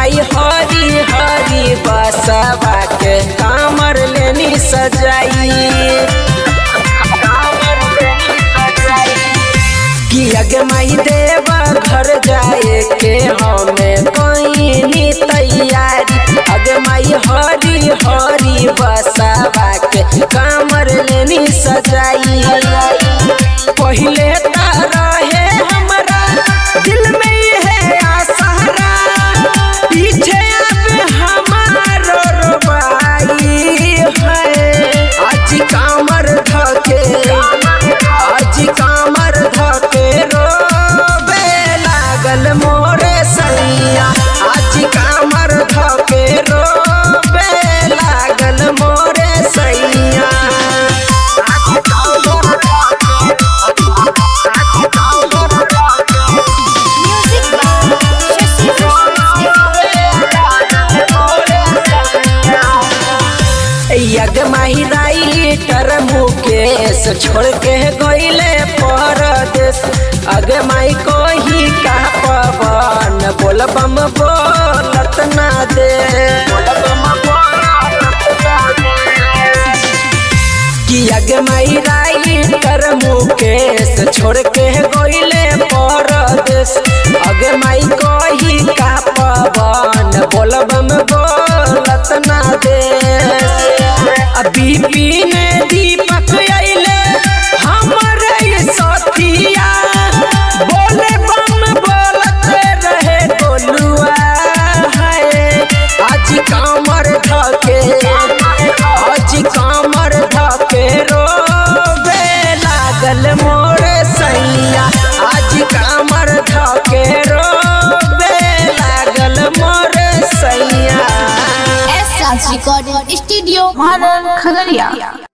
माई हरी हरी बसवा के कामर लेनी सजाई कि अगे माई देवा घर जाए के हमें कोई तैयारी अगे माई हरी हरी बसवा के कामर लेनी सजाई पहले रहे हमारा दिल में है आसरा पीछे अब हमारो रुबाई है आज कामर धके रोबे लागल मोरे सैया आज कामर धके रोबे लागल मोरे सैया यग माही राइटर मुकेश छोड़ के गईले परदेश अगे माई को ही का पवन बोल बम बोलत ना दे कि अगे माई राइटर मुकेश छोड़ के गईले परदेश अगे माई को ही का पवन बोल बम बोलत ना दे बिपिन दीपक आइले हमरे साथिया बोले बम बोलत रहे गोलुआ है आज कामर धके रोबे लागल मोरे सैया आज कामर धके रोबे लागल मोरे सैया रिकॉर्डिंग स्टूडियो महाराज खगड़िया।